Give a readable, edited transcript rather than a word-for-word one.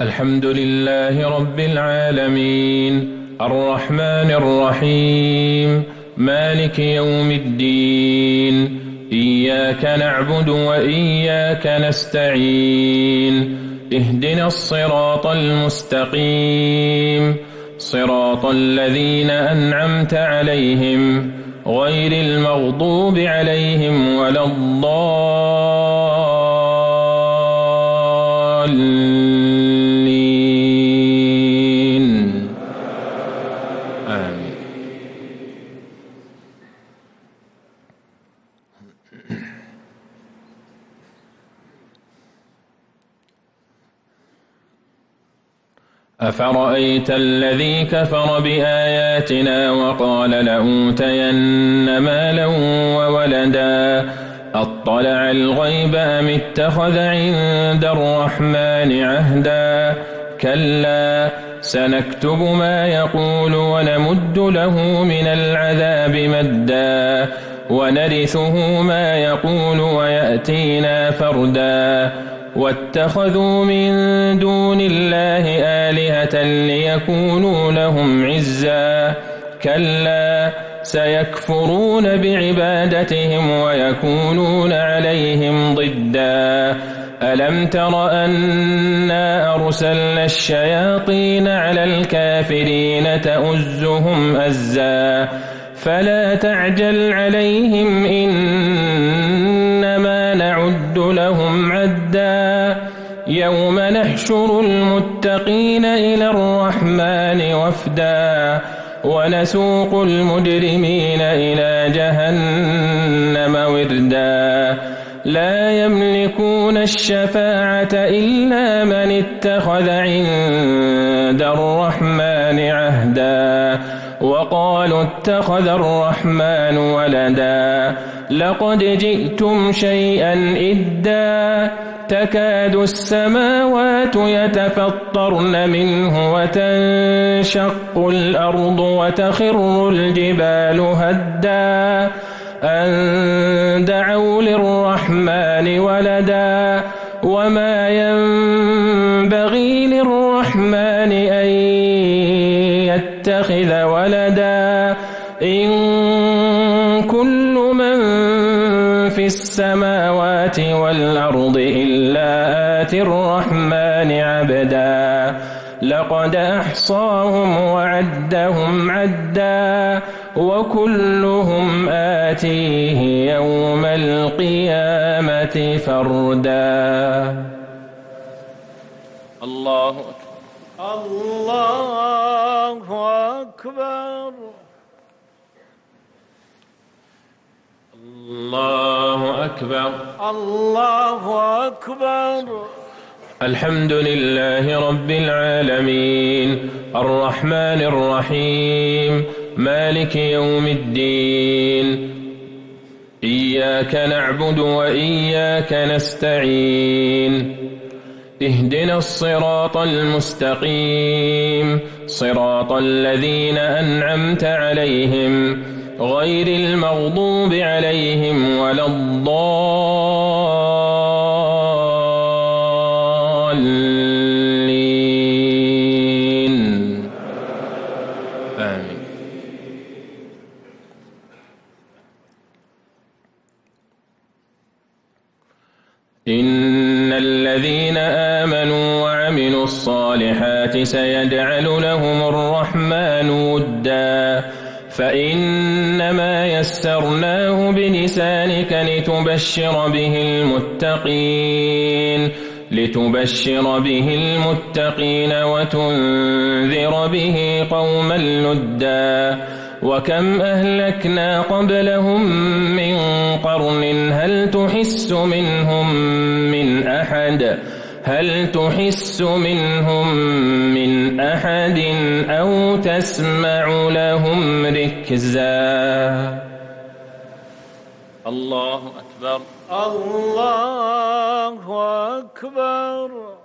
الحمد لله رب العالمين الرحمن الرحيم مالك يوم الدين إياك نعبد وإياك نستعين اهدنا الصراط المستقيم صراط الذين أنعمت عليهم غير المغضوب عليهم ولا الضالين آمين. أفرأيت الذي كفر بآياتنا وقال لأوتين مالا وولدا أطلع الغيب أم اتخذ عند الرحمن عهدا كلا سنكتب ما يقول ونمد له من العذاب مدا ونرثه ما يقول ويأتينا فردا واتخذوا من دون الله آلهة ليكونوا لهم عزا كلا سيكفرون بعبادتهم ويكونون عليهم ضدا ألم تر أنا أرسلنا الشياطين على الكافرين تؤزهم أزا فلا تعجل عليهم إنما نعد لهم عدا يوم نحشر المتقين إلى الرحمن وفدا ونسوق المجرمين إلى جهنم وردا لا يملكون الشفاعة إلا من اتخذ عند الرحمن عهدا وقالوا اتخذ الرحمن ولدا لقد جئتم شيئا إدا تكاد السماوات يتفطرن منه وتنشق الأرض وتخر الجبال هدا أن دعوا للرحمن ولدا وما ينبغي للرحمن أن يتخذ ولدا إن كل من في السماوات والأرض إلا آتي الرحمن عبدا لقد أحصاهم وعدهم عدا وكلهم آتيه يوم القيامة فردا. الله أكبر الله أكبر الله أكبر الله أكبر. الحمد لله رب العالمين الرحمن الرحيم مالك يوم الدين إياك نعبد وإياك نستعين اهدنا الصراط المستقيم صراط الذين أنعمت عليهم غير المغضوب عليهم ولا الضالين آمين. إن الذين آمنوا وعملوا الصالحات سيجعل لهم الرحمن ودا فإنما يسرناه بلسانك لتبشر به المتقين وتنذر به قوما لدا وكم أهلكنا قبلهم من قرن هل تحس منهم من أحد أو تسمع لهم ركزا. الله أكبر الله أكبر.